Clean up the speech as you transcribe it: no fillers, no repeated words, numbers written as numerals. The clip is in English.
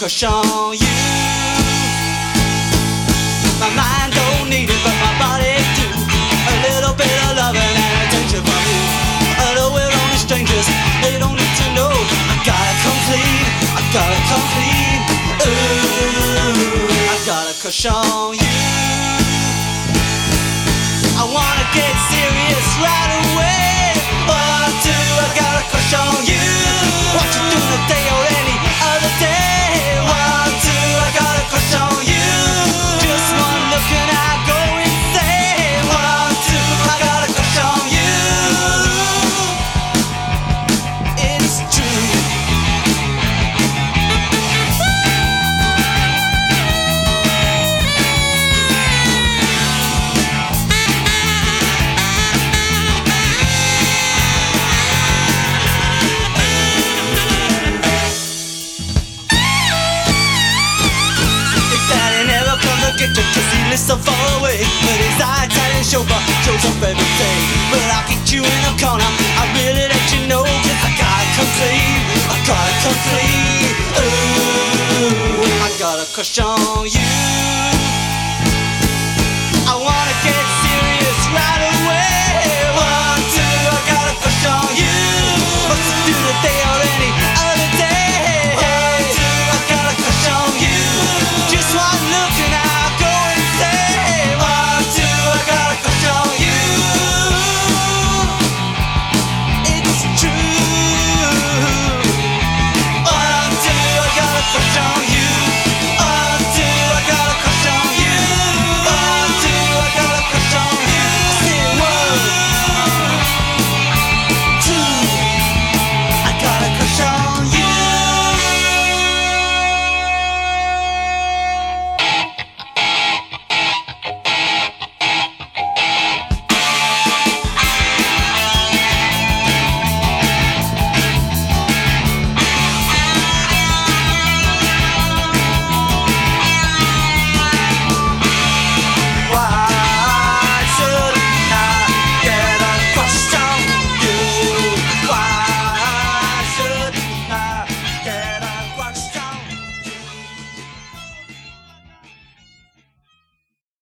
crush on you. My mind don't need it, but my body do. A little bit of loving and attention from you. Although we're only strangers, they don't need to know. I gotta come clean, I gotta come clean. Ooh, I got a crush on you. I wanna get serious right away. 1, 2, I got a crush on you. What you doing today or any other day? 1, 2, I got a crush on you. Just one look and I go insane. 1, 2, I got a crush on you. It's true. Get your kissy list so far away, but his Italian chauffeur shows up every day. But I'll get you in a corner,